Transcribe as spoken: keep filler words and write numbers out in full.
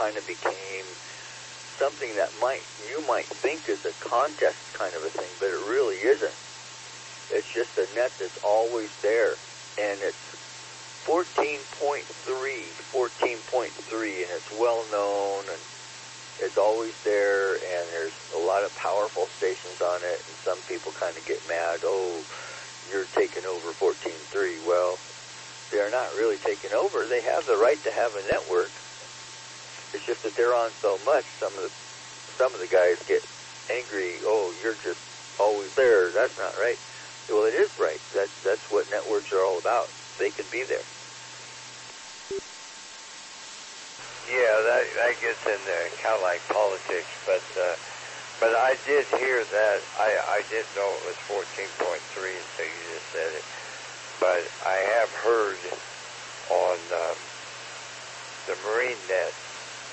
kind of became something that might you might think is a contest kind of a thing, but it really isn't. It's just a net that's always there, and it's fourteen point three, fourteen point three, and it's well known, and it's always there, and there's a lot of powerful stations on it, and some people kind of get mad, oh, you're taking over fourteen point three. Well, they're not really taking over. They have the right to have a network. It's just that they're on so much, some of the some of the guys get angry, oh, you're just always there. That's not right. Well, it is right. That's, that's what networks are all about. They can be there. Yeah, that, that gets into kind of like politics, but uh, but I did hear that. I, I didn't know it was fourteen point three until you just said it. But I have heard on um, the Marine Net